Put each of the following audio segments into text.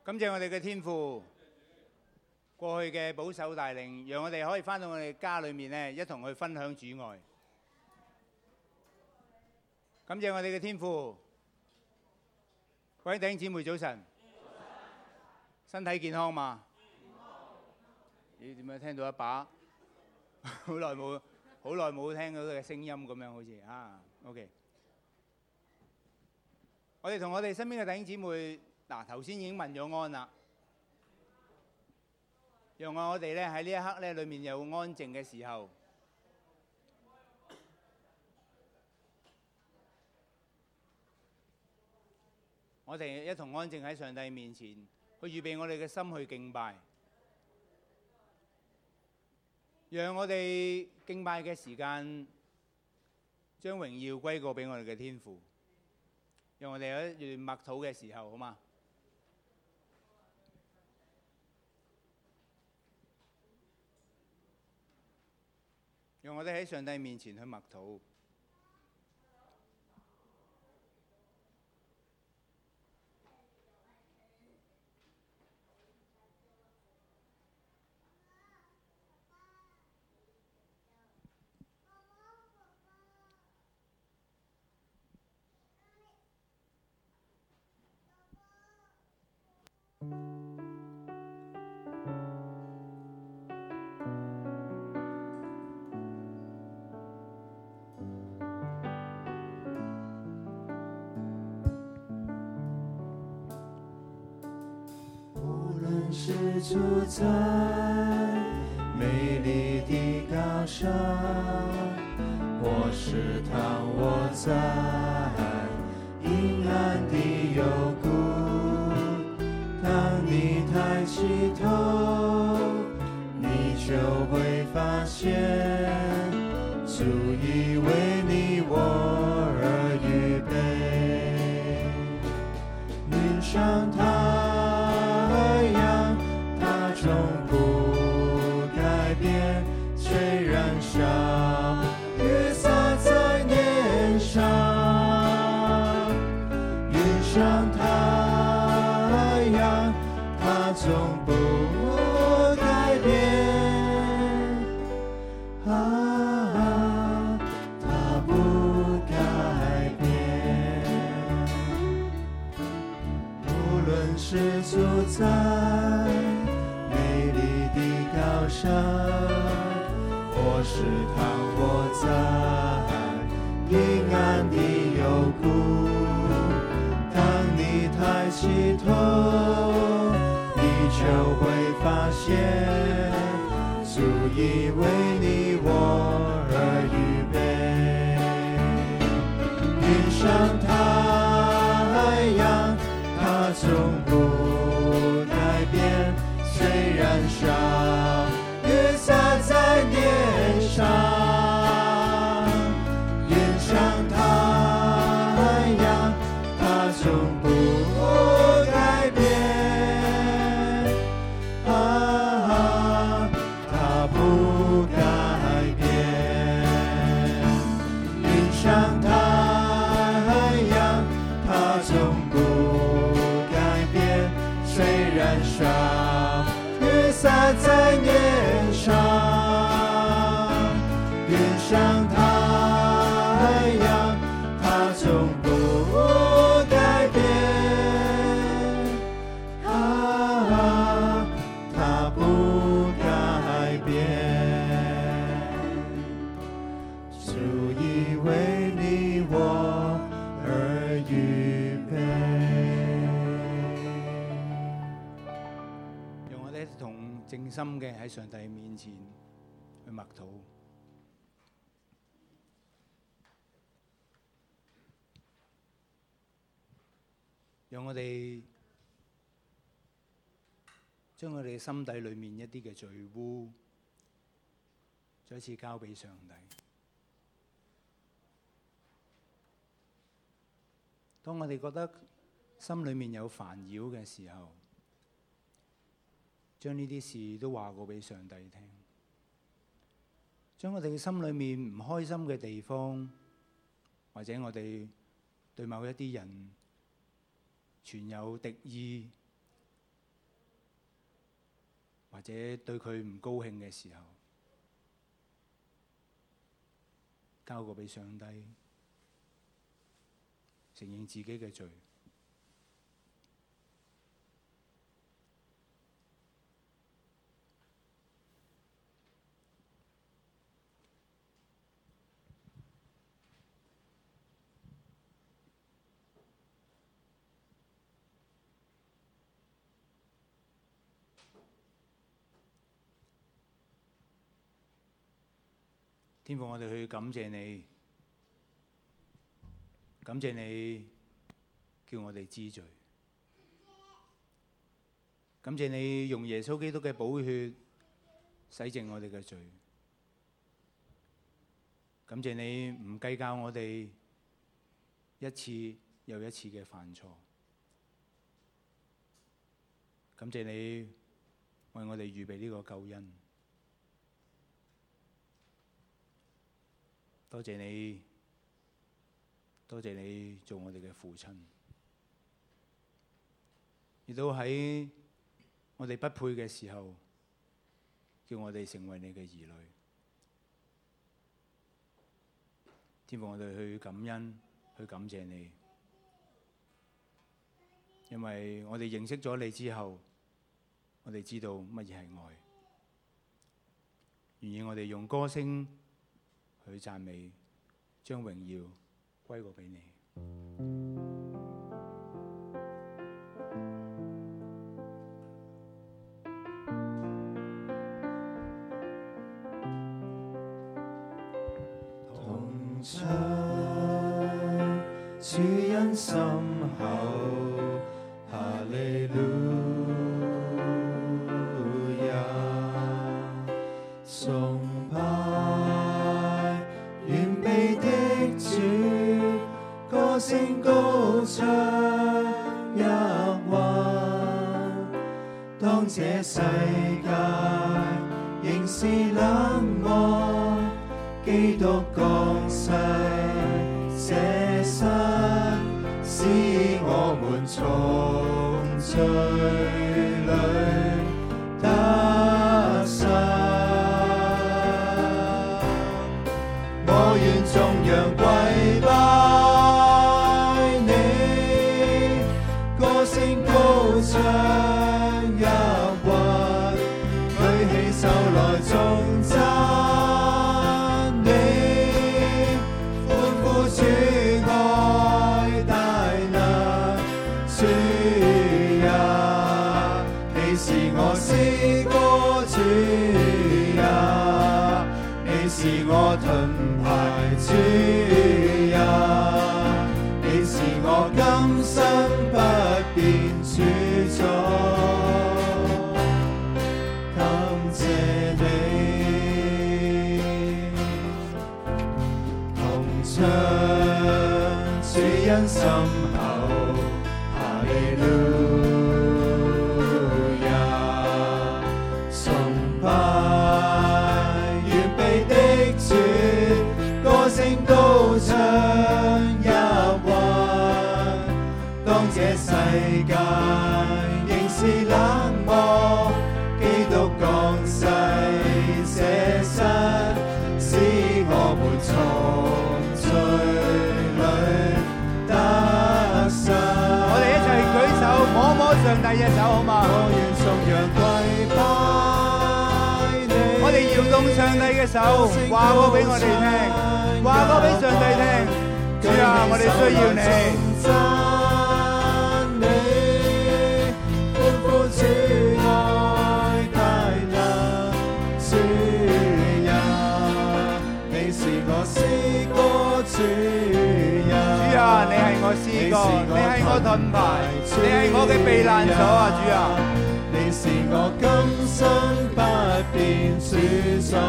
感謝我哋嘅天父過去嘅保守帶領，讓我哋可以返到我哋家裏面呢，一同去分享主愛。感謝我哋嘅天父，各位弟兄姊妹早晨，身體健康嘛？咦，點解聽到一把好耐冇聽到佢嘅聲音咁樣，好似啊 OK。我哋同我哋身邊嘅弟兄姊妹，頭先已經問咗安啦，讓我哋咧喺呢一刻咧裏面有安靜嘅時候，我哋一同安靜喺上帝面前，去預備我哋嘅心去敬拜，讓我哋敬拜嘅時間將榮耀歸過俾我哋嘅天父。讓我哋有一段默禱嘅時候，好嗎？讓我哋喺上帝面前去默禱。 是住在美丽的高山，或是躺卧在阴暗的幽谷。当你抬起头，你就会发现，主已为你我而预备。云上太阳，它终不改变，虽然烧，雨洒在脸上。云上太阳，它终不改变。它不改变。无论是住在美丽的高山，或是躺卧在阴暗的幽谷，当你抬起头，你就会发现，主已为你我而预备。云上太阳，它终不改变，虽然烧，雨洒在脸上。云上太阳，它终不改变。它不改变。云上太阳，它终不改变，虽然烧，雨洒在脸上。云上太阳，它终不改变。它不改变。主已为你我而预备。 讓我哋一同靜心嘅喺上帝面前去默禱。讓我哋將我哋心底裏面一啲嘅罪污，再一次交俾上帝。當我哋覺得心裏面有煩擾嘅時候，將呢啲事都話過俾上帝聽。將我哋嘅心裏面唔開心嘅地方，或者我哋對某一啲人存有敵意， 或者對佢唔高興嘅時候，交過俾上帝，承認自己嘅罪。天父，我哋去感謝你，感謝你叫我哋知罪，感謝你用耶穌基督嘅寶血洗淨我哋嘅罪，感謝你唔計較我哋一次又一次嘅犯錯，感謝你為我哋預備呢個救恩。多謝你，多謝你做我哋嘅父親，亦都喺我哋不配嘅時候，叫我哋成為你嘅兒女。天父，我哋去感恩，去感謝你，因為我哋認識咗你之後，我哋知道乜嘢係愛，願意我哋用歌聲去讚美，將榮耀歸過俾你。 同唱主恩深厚，哈利路亞，崇拜完備的主，歌聲高唱一彎。當這世界仍是冷漠，基督降世捨身，使我們從罪裏得生。我願頌揚跪拜你，歌聲高唱一彎，舉起手來頌讚你，歡呼主愛大能，主啊，你是我詩歌，主啊，你是我盾牌，主啊，你是我今生不變主宰，感謝你，同唱主恩深厚，哈利路亞，崇拜完備的主，歌聲高唱一彎。當這世界仍是冷漠，基督降世捨身，使我們從罪裏得生。 我哋一齊舉手摸摸上帝嘅手，好嘛？ 我願頌揚跪拜你， 我哋搖動上帝嘅手，話過俾我哋聽，話過俾上帝聽。主啊，我哋需要你。 讚你，歡呼主愛大能，主啊，你是我詩歌，主主啊，你係我詩歌，你係我盾牌，你係我嘅避難所啊！主啊， 你是我今生不變主宰，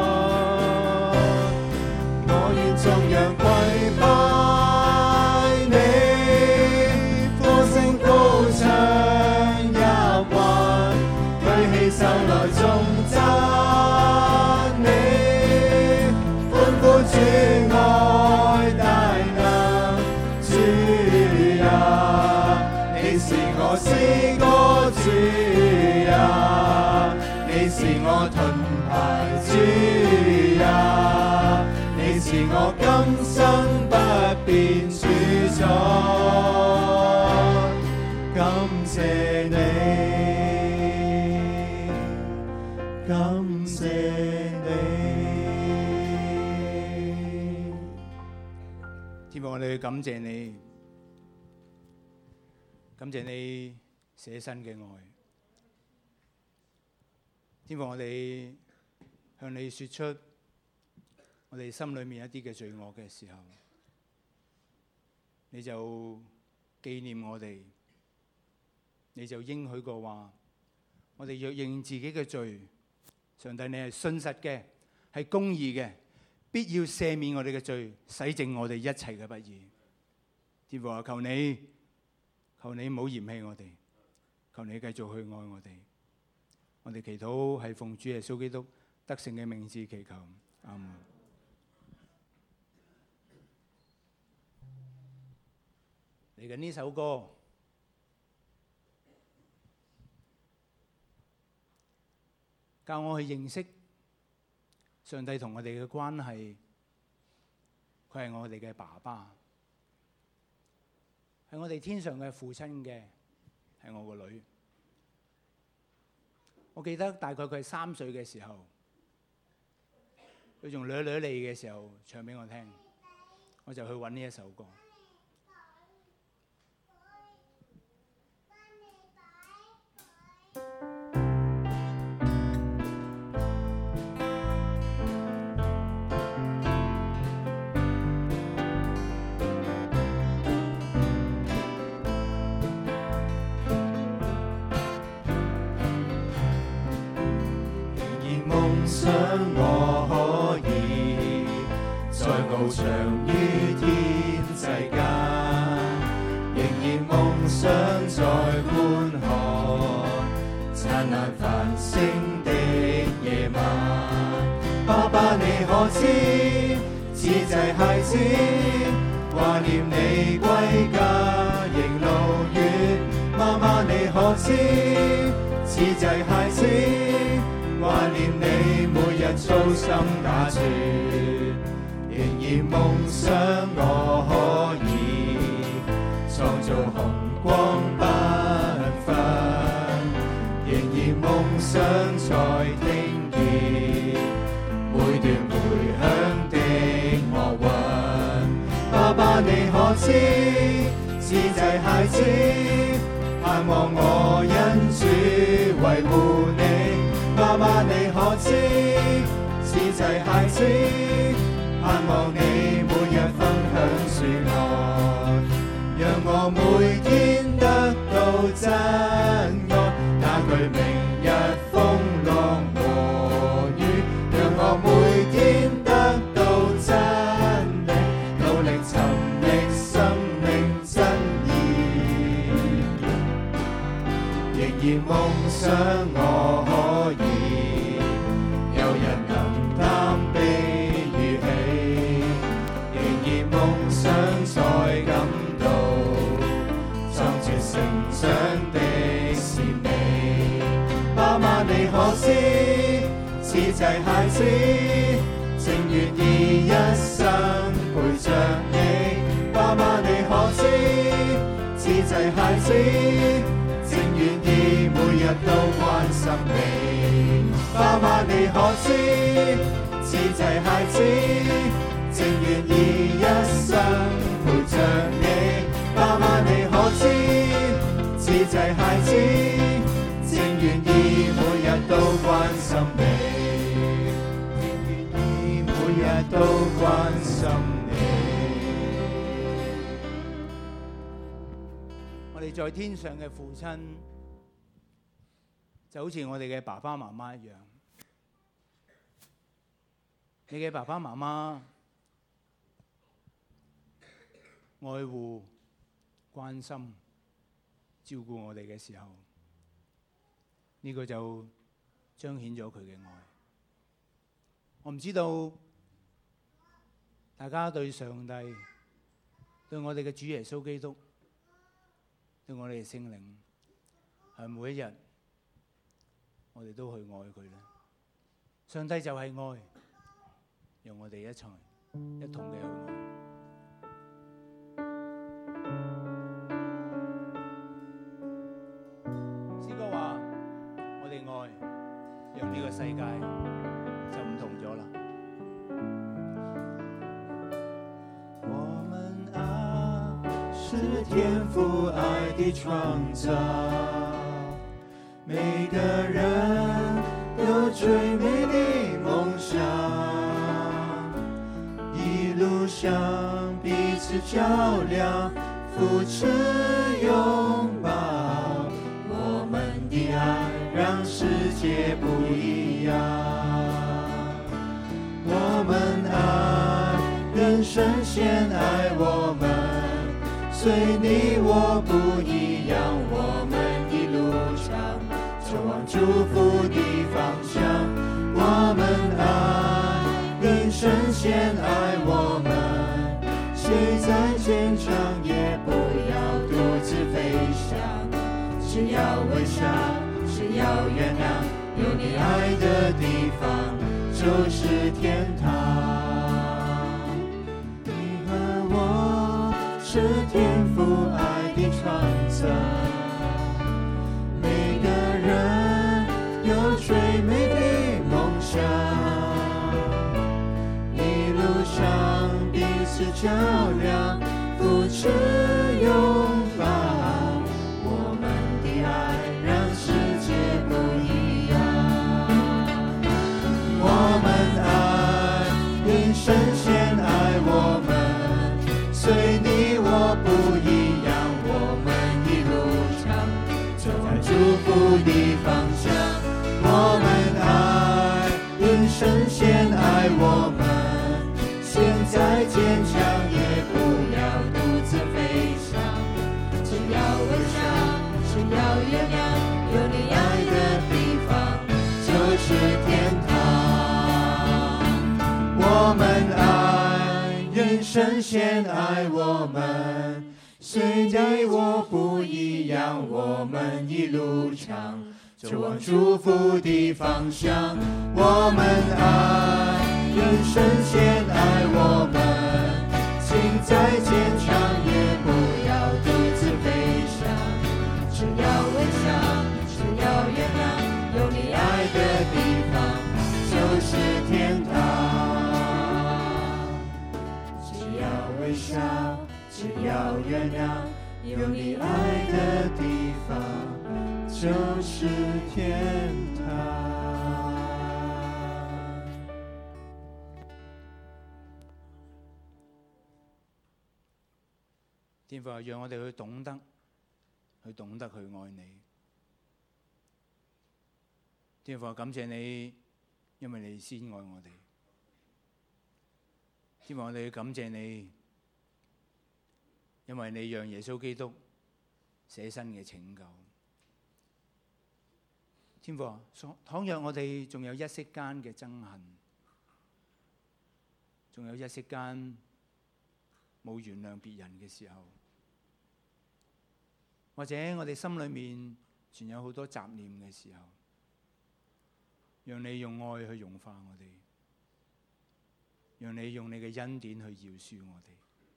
我願頌揚跪拜你，歌聲高唱一彎，舉起手來頌讚你，歡呼主愛大能，主啊，你是我詩歌，主啊，你是我盾牌，主啊，你是我今生不變主宰，感謝你，感謝你。 天父，我哋感謝你，感謝你捨身嘅愛。天父，我哋向你說出我哋心裏面一啲嘅罪惡嘅時候，你就紀念我哋，你就應許過話，我哋若認自己嘅罪，上帝你係信實嘅，係公義嘅，必要赦免我哋嘅罪，洗淨我哋一切嘅不義。天父啊，求你唔好嫌棄我哋，求你繼續去愛我哋。我哋祈禱係奉主耶穌基督得勝嘅名字祈求，阿門。嚟緊呢首歌，教我去認識上帝同我哋嘅關係。佢係我哋嘅爸爸，係我哋天上嘅父親嘅，係我個女。我記得大概佢係3歲嘅時候，佢仲捋捋脷嘅時候唱俾我聽，我就去揾呢一首歌。 想我可以再翱翔於天際間，仍然夢想在觀看燦爛繁星的夜晚。爸爸你可知，此際孩子懷念你歸家仍路遠。媽媽你可知，此際孩子懷念你每日操心打算，仍然夢想我可以創造紅光繽紛，仍然夢想再聽見每段回響的樂韻。爸爸你可知，此際孩子盼望我因主維護你。媽媽你可知，此際孩子盼望你每日分享說愛，讓我每天得到真愛，那句明日風浪和雨，讓我每天得到真理，努力尋覓生命真義，仍然夢想我可以有人能擔悲與喜，仍然夢想再感到壯絕成長的是美。媽媽你可知，此際孩子正願意一生陪着你。媽媽你可知，此際孩子正願意每日都關心你。媽媽你可知，此際孩子正願意一生陪着你。媽媽你可知，此際孩子正願意每日都關心你，正願意每日都關心你。 我哋在天上嘅父親就好似我哋嘅爸爸媽媽一樣，你嘅爸爸媽媽愛護、關心、照顧我哋嘅時候，呢個就彰顯咗佢嘅愛。我唔知道大家對上帝、對我哋嘅主耶穌基督、對我哋嘅聖靈，係每一日我哋都去愛佢咧。上帝就係愛，讓我哋一同嘅去愛。詩歌話：我哋愛，讓呢個世界就唔同咗啦。 我們愛是天父愛的創造，每個人有最美的夢想，一路上彼此照亮，扶持擁抱，我們的愛讓世界不一樣。我們愛人生先愛我們，隨你我不一樣，我們一路上走往祝福的方向。我們愛人生先愛我們，誰再堅強也不要獨自飛翔，只要微笑，只要原諒，有你愛的地方就是天堂。你和我是天父愛的創造，每個人有最美的夢想，一路上彼此照亮，扶持擁抱，我們的愛讓世界不一樣。我們愛人生先愛我們，隨你我不一樣，我們一路上走在祝福的方向。我們愛人生先愛我們，現在堅強也不要獨自飛翔，只要微笑，只要原諒，有你愛的地方就是天堂。我們愛人生先愛我們，隨你我不一樣，我們一路上走往祝福的方向。我們愛人生先愛我們，心再堅強也不要獨自飛翔，只要微笑，只要原諒，有你愛的地方就是天堂。只要微笑，只要原諒，有你愛的地方就是天堂。 天父啊，讓我哋去懂得去愛你。天父啊，感謝你，因為你先愛我哋。天父，我哋感謝你，因為你讓耶穌基督捨身嘅拯救。天父啊，倘若我哋仲有一息間嘅憎恨，仲有一息間冇原諒別人嘅時候，或者我哋心裏面存有好多雜念嘅時候，讓你用愛去融化我哋，讓你用你嘅恩典去饒恕我哋。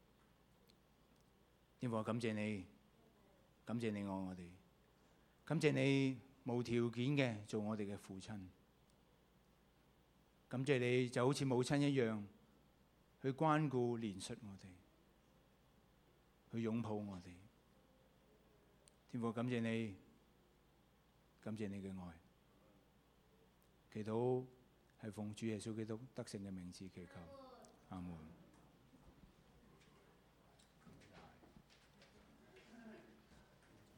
天父，感謝你，感謝你愛我哋，感謝你無條件嘅做我哋嘅父親，感謝你就好似母親一樣去關顧憐恤我哋，去擁抱我哋。天父，感謝你，感謝你嘅愛。祈禱係奉主耶穌基督得勝嘅名字祈求，阿門。